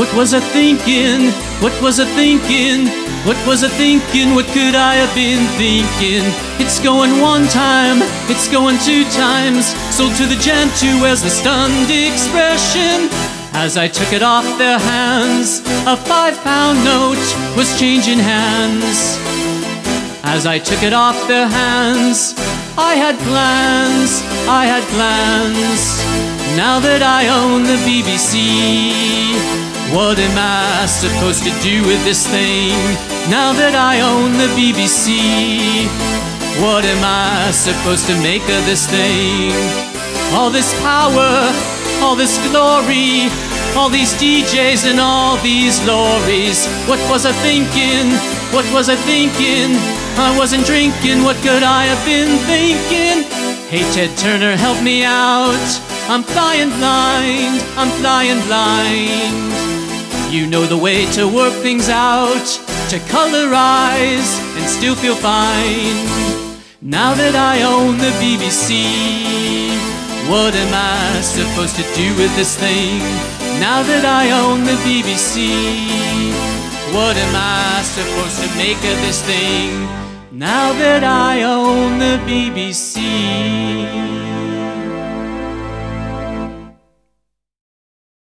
What was I thinking? What was I thinking? What was I thinking? What could I have been thinking? It's going one time, it's going two times. Sold to the gent who wears the stunned expression. As I took it off their hands, a £5 note was changing hands. As I took it off their hands, I had plans, I had plans. Now that I own the BBC, what am I supposed to do with this thing? Now that I own the BBC, what am I supposed to make of this thing? All this power, all this glory, all these DJs and all these lorries. What was I thinking? What was I thinking? I wasn't drinking, what could I have been thinking? Hey Ted Turner, help me out. I'm flying blind, I'm flying blind. You know the way to work things out, to colorize and still feel fine. Now that I own the BBC, what am I supposed to do with this thing? Now that I own the BBC, what am I supposed to make of this thing? Now that I own the BBC.